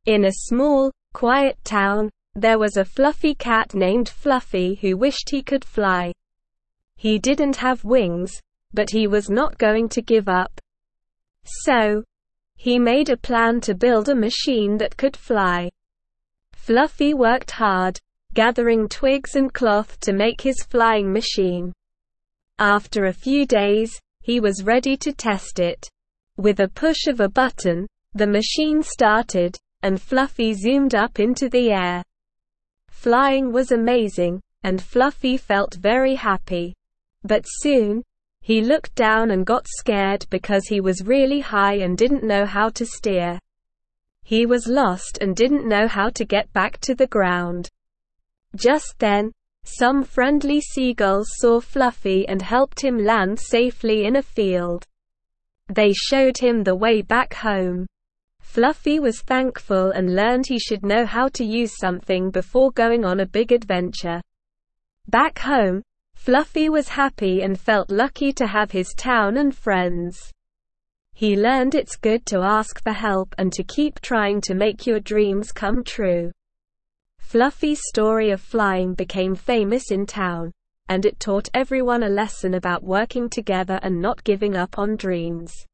In a small, quiet town, there was a fluffy cat named Fluffy who wished he could fly. He didn't have wings, but he was not going to give up. So, he made a plan to build a machine that could fly. Fluffy worked hard, gathering twigs and cloth to make his flying machine. After a few days, he was ready to test it. With a push of a button, the machine started, and Fluffy zoomed up into the air. Flying was amazing, and Fluffy felt very happy. But soon, he looked down and got scared because he was really high and didn't know how to steer. He was lost and didn't know how to get back to the ground. Just then, some friendly seagulls saw Fluffy and helped him land safely in a field. They showed him the way back home. Fluffy was thankful and learned he should know how to use something before going on a big adventure. Back home, Fluffy was happy and felt lucky to have his town and friends. He learned it's good to ask for help and to keep trying to make your dreams come true. Fluffy's story of flying became famous in town, and it taught everyone a lesson about working together and not giving up on dreams.